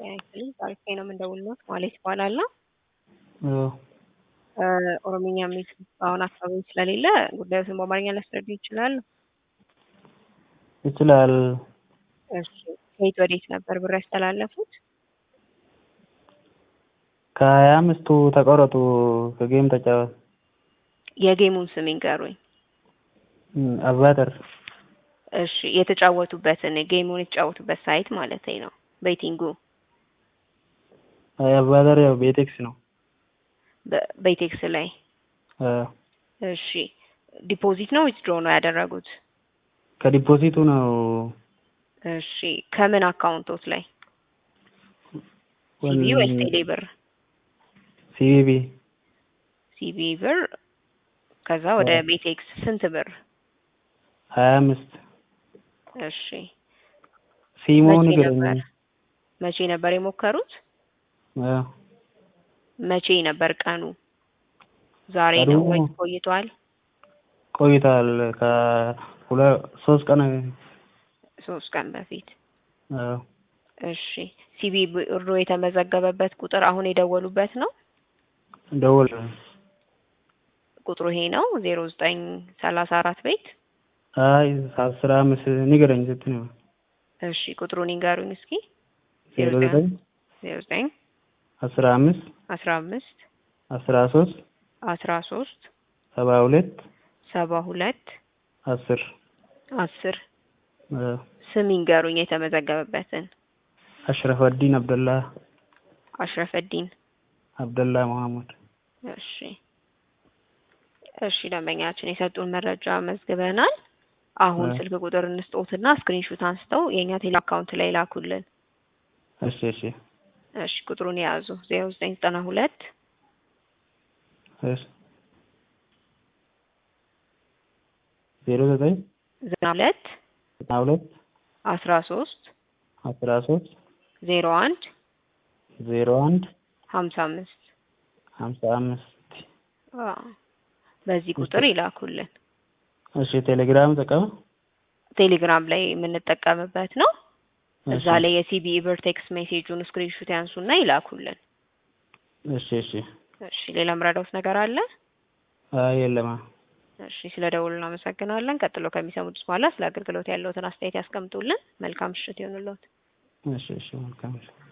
actually ታሪክ ነው የምንደውልለው ማለት ይባላል። አዎ ኦሮምኛ የሚችል አሁን አካባቢ ስለሌለ ጉዳዩን በአማርኛ ሊያስረዱ ይችላል። ይችላል። እሺ ከየት ወዴት ነበር ብር ያስተላለፉት? ከ25ቱ ተቆረጡ ከጌም ተጫወት። የጌሙን ስም ይንገሩኝ። አቫተር። እሺ የተጫወቱበትን ጌሙን የተጫወቱበት ሳይት ማለት ነው ቤቲንጉ? አቫተር ያው ቤቴክስ ነው። ቤቴክስ ላይ እሺ ዲፖዚት ነው ዊዝድሮ ነው ያደረጉት? ከዲፖዚቱ ነው። እሺ ከምን አካውንቶት ላይ? ሲቢ ወይስ ቴሌብር? ሲቢ ብር። ከዛ ወደ ቤቴክስ ስንት ብር? 25። እሺ ሲሞን ገረኝ። መቼ ነበር የሞከሩት? መቼ ነበር ቀኑ? ዛሬ ነው ወይ ቆይቷል? ቆይቷል ከ3 ቀን 3 ቀን በፊት። አዎ እሺ ሲቢ ብሩ የተመዘገበበት ቁጥር አሁን የደወሉበት ነው? ደውል ቁጥሩ ይሄ ነው 0934 ቤት? አይ 15 ንገረኝ ስትይ ነው። እሺ ቁጥሩን ይንገሩኝ እስኪ። 09 15 13 72 10 ስም ይንገሩኝ የተመዘገበበትን። አሽረፈዲን አብደላ መሐመድ። እሺ ደንበኛችን የሰጡን መረጃ መዝግበናል። አሁን ስልክ ቁጥር እንስጦትና ስክሪንሾት አንስተው የኛ ቴሌ አካውንት ላይ ላኩልን። እሺ ቁጥሩን ያዙ 0992 09 92 13 01 55 በዚህ ቁጥር ይላኩልን። እሺ ቴሌግራም ቴሌግራም ላይ የምንጠቀምበት ነው። እዛ ላይ የሲቢ ብር ቴክስት ሜሴጁን ስክሪንሾት ያንሱና ይላኩልን። እሺ ሌላ ምራዳውስ ነገር አለ? የለም። እሺ ስለደውሉልን አመሰግናለን። ቀጥሎ ከሚሰሙት በኋላ ስለ አገልግሎት ያለውትን አስተያየት ያስቀምጡልን። መልካም ምሽት ይሁንልዎት። መልካም